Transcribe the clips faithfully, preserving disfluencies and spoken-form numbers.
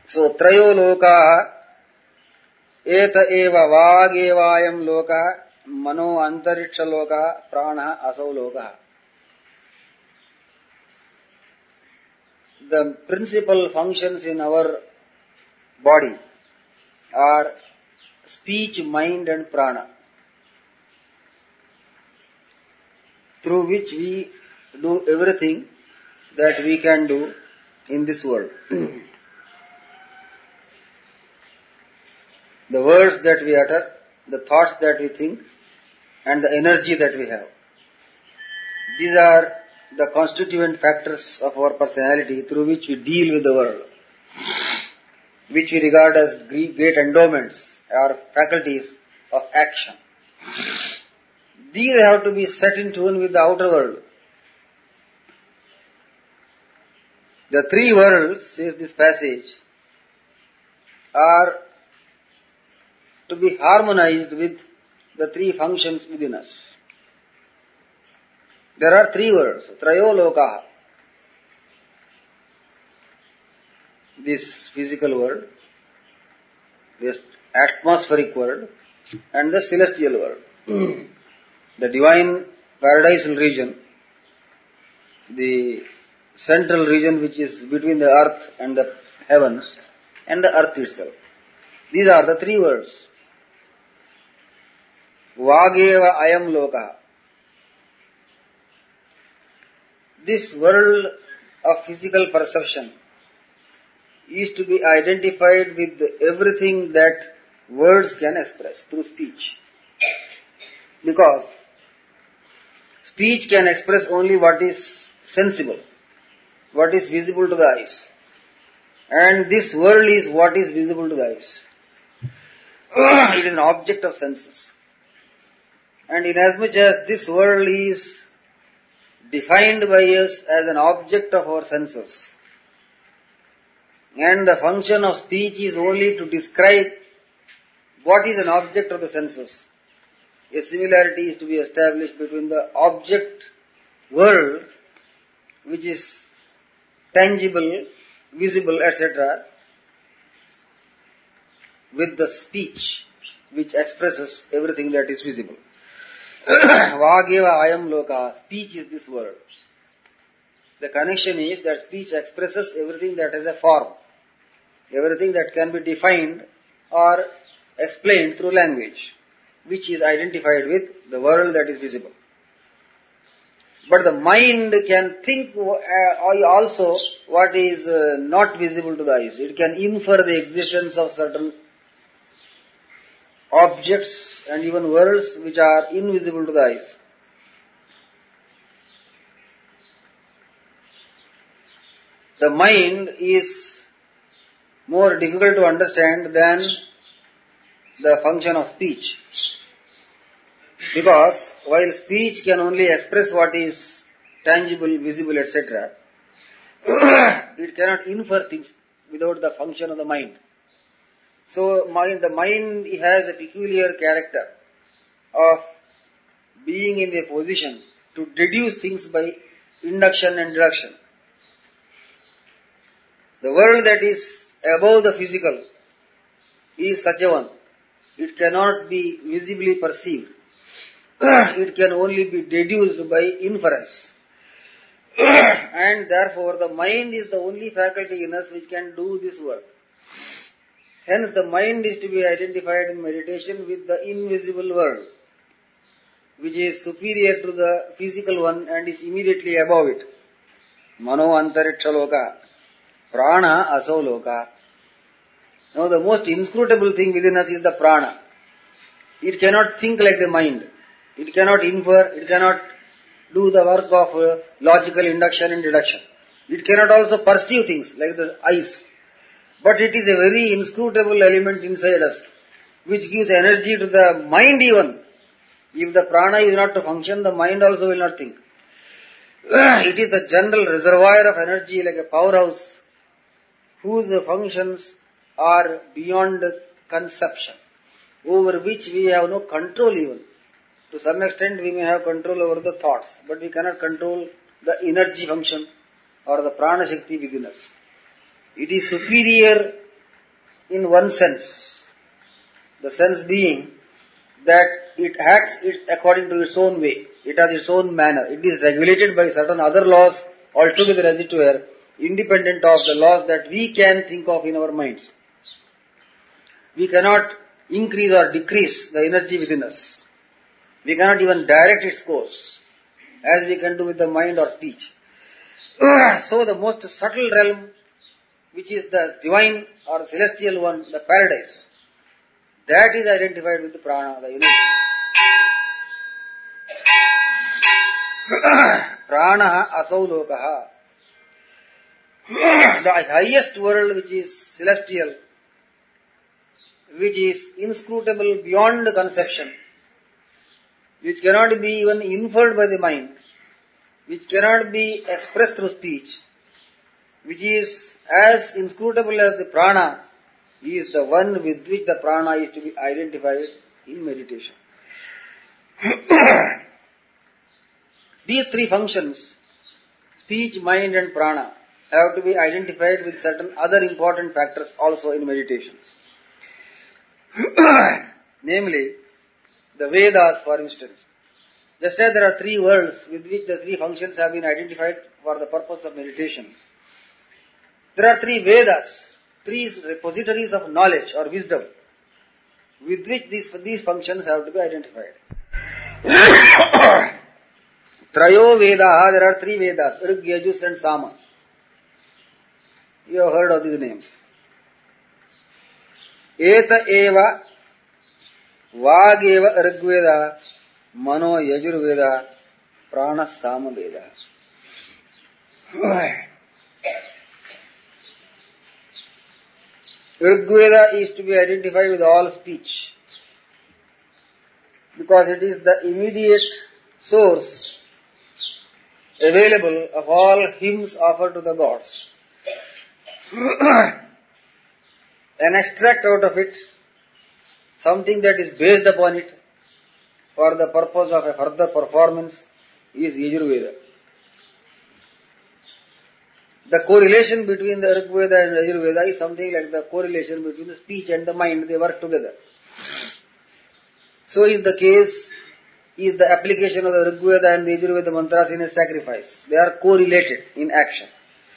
So, trayo loka eta eva vagevayam loka mano antariksha loka prana asau loka. The principal functions in our body are speech, mind and prana, through which we do everything that we can do in this world. The words that we utter, the thoughts that we think, and the energy that we have. These are the constituent factors of our personality through which we deal with the world, which we regard as great endowments or faculties of action. These have to be set in tune with the outer world. The three worlds, says this passage, are to be harmonized with the three functions within us. There are three worlds, trayo lokaha. This physical world, this atmospheric world, and the celestial world. The divine paradisal region, the central region which is between the earth and the heavens, and the earth itself. These are the three worlds. Vageva ayam loka. This world of physical perception is to be identified with everything that words can express through speech. Because speech can express only what is sensible, what is visible to the eyes. And this world is what is visible to the eyes. It is an object of senses. And inasmuch as this world is defined by us as an object of our senses, and the function of speech is only to describe what is an object of the senses, a similarity is to be established between the object world, which is tangible, visible, et cetera, with the speech, which expresses everything that is visible. Vageva ayam loka. Speech is this world. The connection is that speech expresses everything that has a form, everything that can be defined or explained through language, which is identified with the world that is visible. But the mind can think also what is not visible to the eyes. It can infer the existence of certain objects and even worlds which are invisible to the eyes. The mind is more difficult to understand than the function of speech. Because while speech can only express what is tangible, visible, et cetera, it cannot infer things without the function of the mind. So mind, the mind has a peculiar character of being in a position to deduce things by induction and deduction. The world that is above the physical is such a one. It cannot be visibly perceived. It can only be deduced by inference. And therefore the mind is the only faculty in us which can do this work. Hence the mind is to be identified in meditation with the invisible world, which is superior to the physical one and is immediately above it. Mano antariksha loka, prana asau loka. Now the most inscrutable thing within us is the prana. It cannot think like the mind. It cannot infer, it cannot do the work of uh, logical induction and deduction. It cannot also perceive things like the eyes. But it is a very inscrutable element inside us, which gives energy to the mind even. If the prana is not to function, the mind also will not think. It is the general reservoir of energy like a powerhouse, whose functions are beyond conception, over which we have no control even. To some extent we may have control over the thoughts, but we cannot control the energy function or the prana shakti within us. It is superior in one sense. The sense being that it acts it according to its own way. It has its own manner. It is regulated by certain other laws altogether as it were, independent of the laws that we can think of in our minds. We cannot increase or decrease the energy within us. We cannot even direct its course as we can do with the mind or speech. So the most subtle realm, which is the divine or celestial one, the paradise, that is identified with the prana, the energy. Prana asau lokaha. The highest world, which is celestial, which is inscrutable beyond conception, which cannot be even inferred by the mind, which cannot be expressed through speech, which is as inscrutable as the prana, is the one with which the prana is to be identified in meditation. These three functions, speech, mind and prana, have to be identified with certain other important factors also in meditation. Namely, the Vedas, for instance. Just as there are three worlds with which the three functions have been identified for the purpose of meditation, there are three Vedas, three repositories of knowledge or wisdom with which these, these functions have to be identified. Trayo Vedaha, there are three Vedas, Rig, Yajus and Sama. You have heard of these names. Eta eva Vageva Rigveda Mano Yajurveda Prana Sama Veda. Rigveda is to be identified with all speech because it is the immediate source available of all hymns offered to the gods. An extract out of it, something that is based upon it for the purpose of a further performance, is Yajurveda. The correlation between the Rigveda and Yajurveda is something like the correlation between the speech and the mind. They work together. So is the case, is the application of the Rigveda and the Yajurveda mantras in a sacrifice. They are correlated in action.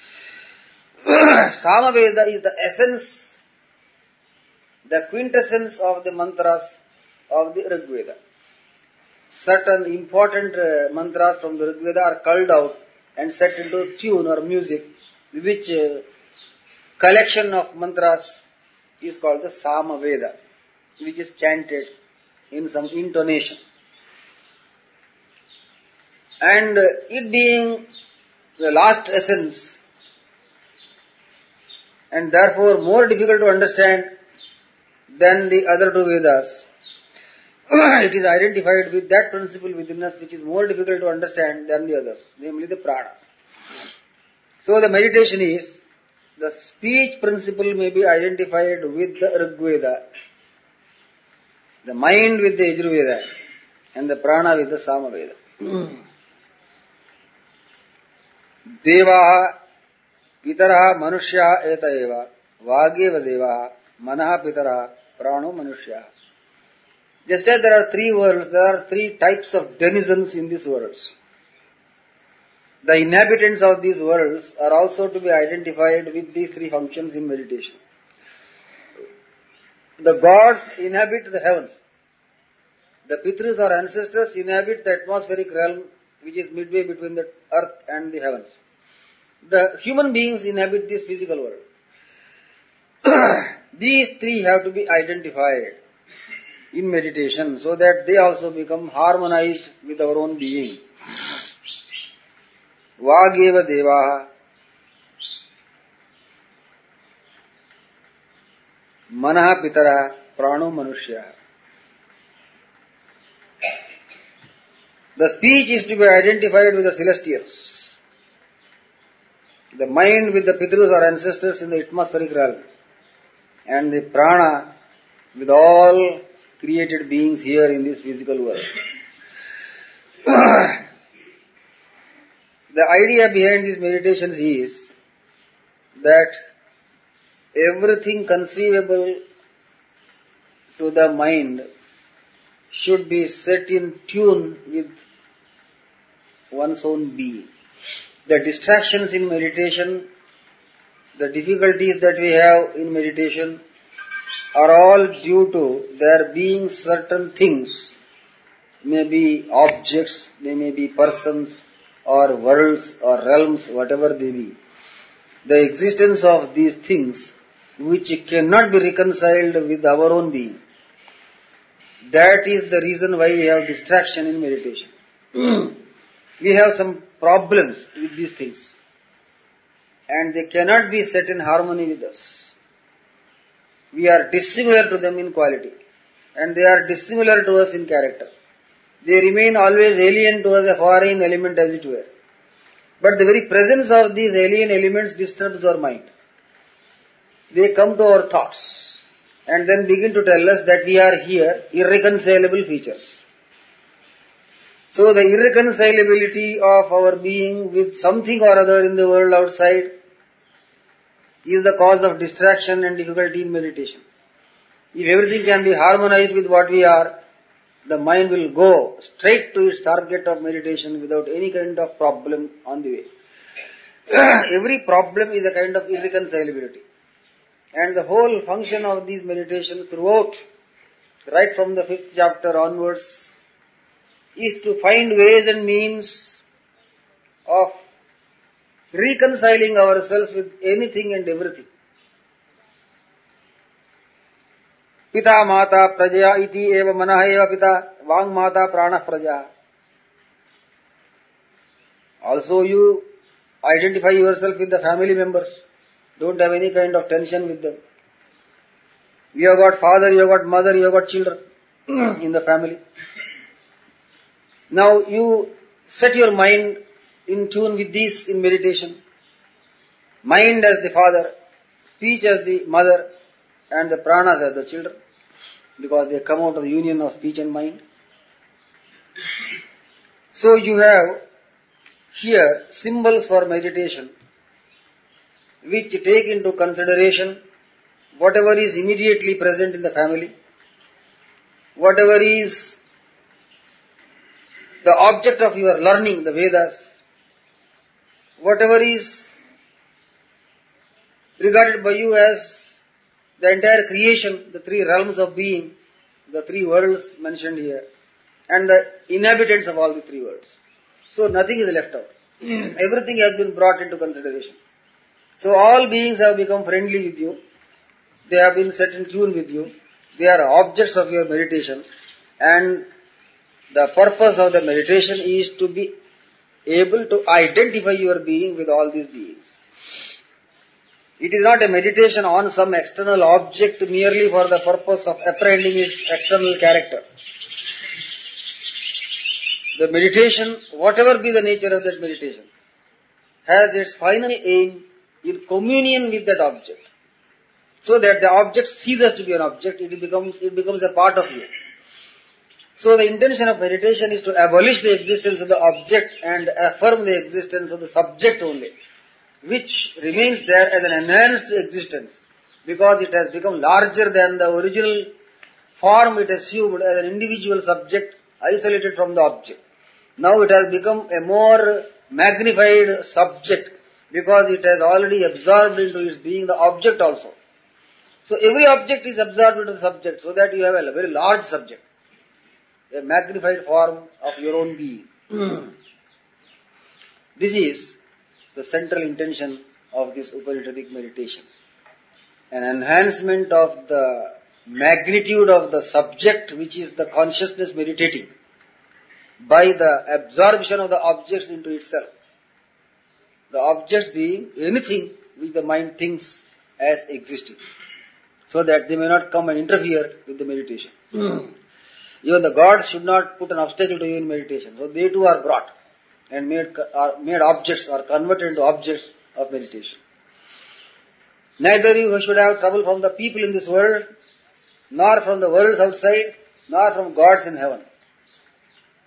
Samaveda is the essence, the quintessence of the mantras of the Rigveda. Certain important uh, mantras from the Rigveda are culled out and set into tune or music, which uh, collection of mantras is called the Samaveda, which is chanted in some intonation. And uh, it being the last essence, and therefore more difficult to understand than the other two Vedas, it is identified with that principle within us which is more difficult to understand than the others, namely the prana. So the meditation is, the speech principle may be identified with the Rigveda, the mind with the Yajurveda, and the prana with the Samaveda. Devaha Pitaraha Manushya Eta Eva Vageva Devaha Manaha Pitaraha Prano Manushya. Just as there are three worlds, there are three types of denizens in these worlds. The inhabitants of these worlds are also to be identified with these three functions in meditation. The gods inhabit the heavens. The Pitris or ancestors inhabit the atmospheric realm which is midway between the earth and the heavens. The human beings inhabit this physical world. These three have to be identified in meditation so that they also become harmonized with our own being. Vageva Devaha Manaha Pitara Prano Manushya. The speech is to be identified with the celestials. The mind with the Pitrus or ancestors in the atmospheric realm. And the prana with all created beings here in this physical world. The idea behind these meditations is that everything conceivable to the mind should be set in tune with one's own being. The distractions in meditation, the difficulties that we have in meditation are all due to there being certain things, maybe objects, they may be persons or worlds or realms, whatever they be. The existence of these things which cannot be reconciled with our own being. That is the reason why we have distraction in meditation. We have some problems with these things and they cannot be set in harmony with us. We are dissimilar to them in quality and they are dissimilar to us in character. They remain always alien to us, a foreign element as it were. But the very presence of these alien elements disturbs our mind. They come to our thoughts and then begin to tell us that we are here irreconcilable features. So the irreconcilability of our being with something or other in the world outside is the cause of distraction and difficulty in meditation. If everything can be harmonized with what we are, the mind will go straight to its target of meditation without any kind of problem on the way. Every problem is a kind of irreconcilability. And the whole function of these meditations throughout, right from the fifth chapter onwards, is to find ways and means of reconciling ourselves with anything and everything. Pita mata prajaya iti eva manah eva pita vang mata prana praja. Also you identify yourself with the family members. Don't have any kind of tension with them. You have got father, you have got mother, you have got children in the family. Now you set your mind in tune with these in meditation. Mind as the father, speech as the mother, and the pranas as the children, because they come out of the union of speech and mind. So you have here symbols for meditation which take into consideration whatever is immediately present in the family, whatever is the object of your learning, the Vedas, whatever is regarded by you as the entire creation, the three realms of being, the three worlds mentioned here, and the inhabitants of all the three worlds. So nothing is left out. Everything has been brought into consideration. So all beings have become friendly with you. They have been set in tune with you. They are objects of your meditation. And the purpose of the meditation is to be able to identify your being with all these beings. It is not a meditation on some external object merely for the purpose of apprehending its external character. The meditation, whatever be the nature of that meditation, has its final aim in communion with that object. So that the object ceases to be an object, it becomes, it becomes a part of you. So the intention of meditation is to abolish the existence of the object and affirm the existence of the subject only, which remains there as an enhanced existence because it has become larger than the original form it assumed as an individual subject isolated from the object. Now it has become a more magnified subject because it has already absorbed into its being the object also. So every object is absorbed into the subject so that you have a very large subject, a magnified form of your own being. This is the central intention of this Upanishadic meditations. An enhancement of the magnitude of the subject which is the consciousness meditating by the absorption of the objects into itself. The objects being anything which the mind thinks as existing, so that they may not come and interfere with the meditation. Mm. Even the gods should not put an obstacle to you in meditation. So they too are brought and made, are made objects or converted into objects of meditation. Neither you should have trouble from the people in this world, nor from the worlds outside, nor from gods in heaven.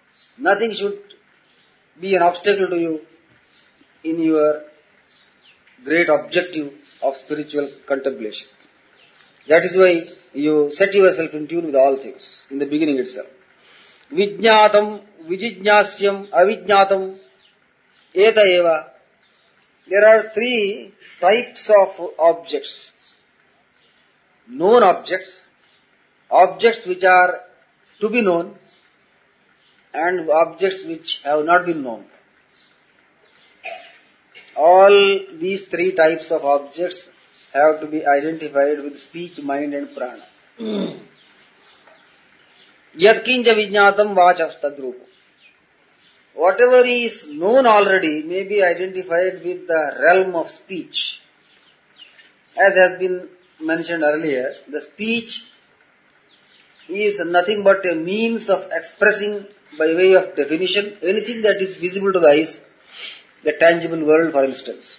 Nothing should be an obstacle to you in your great objective of spiritual contemplation. That is why you set yourself in tune with all things in the beginning itself. Vijñātam, vijijñāsyam, avijñātam, eta eva. There are three types of objects. Known objects, objects which are to be known, and objects which have not been known. All these three types of objects have to be identified with speech, mind and prana. Yat kinja vijñātam vācas tadrūpa. Whatever is known already may be identified with the realm of speech. As has been mentioned earlier, the speech is nothing but a means of expressing by way of definition anything that is visible to the eyes, the tangible world for instance.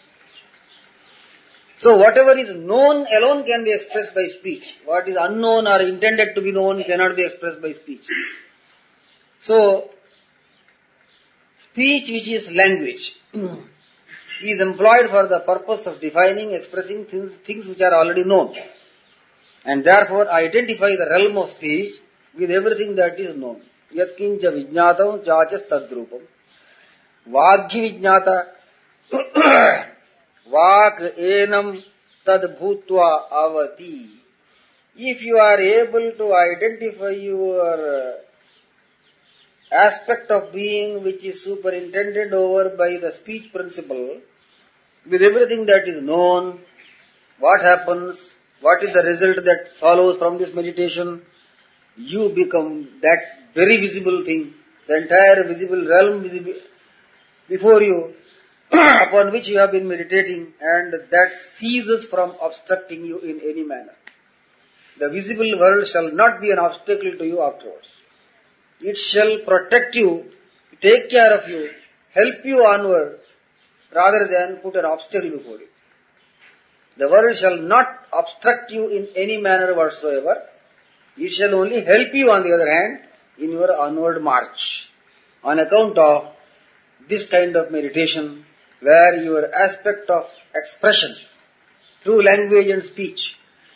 So whatever is known alone can be expressed by speech. What is unknown or intended to be known cannot be expressed by speech. So, speech which is language is employed for the purpose of defining, expressing things, things which are already known. And therefore identify the realm of speech with everything that is known. Yat kincha vijñātam chāchas tadrūpam. Vāghi vijñāta vāk enam tad bhūtva avati. If you are able to identify your aspect of being which is superintended over by the speech principle with everything that is known, what happens, what is the result that follows from this meditation, you become that very visible thing, the entire visible realm visible before you, upon which you have been meditating, and that ceases from obstructing you in any manner. The visible world shall not be an obstacle to you afterwards. It shall protect you, take care of you, help you onward, rather than put an obstacle before you. The world shall not obstruct you in any manner whatsoever. It shall only help you, on the other hand, in your onward march. On account of this kind of meditation, where your aspect of expression through language and speech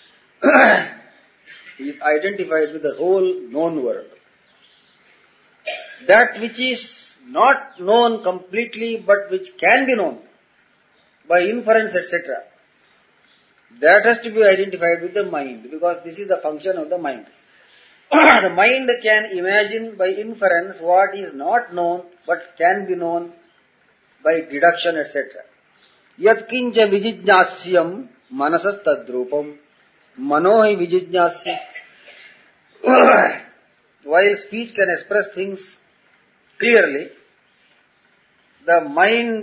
is identified with the whole known world. That which is not known completely but which can be known by inference, et cetera, that has to be identified with the mind, because this is the function of the mind. The mind can imagine by inference what is not known but can be known by deduction, et cetera. Yat kincha vijijñāsyam manasas tadrūpam manohi vijijñāsya. While speech can express things clearly, the mind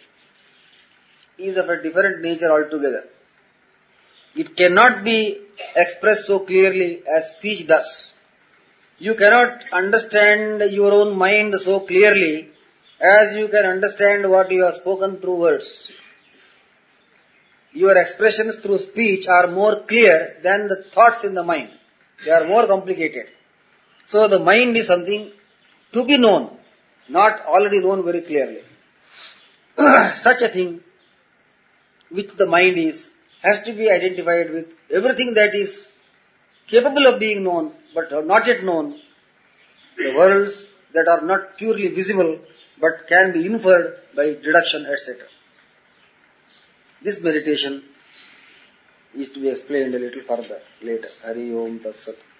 is of a different nature altogether. It cannot be expressed so clearly as speech does. You cannot understand your own mind so clearly as you can understand what you have spoken through words. Your expressions through speech are more clear than the thoughts in the mind. They are more complicated. So the mind is something to be known, not already known very clearly. Such a thing, which the mind is, has to be identified with everything that is capable of being known but are not yet known, the worlds that are not purely visible but can be inferred by deduction, et cetera. This meditation is to be explained a little further later. Hari Om Tat Sat.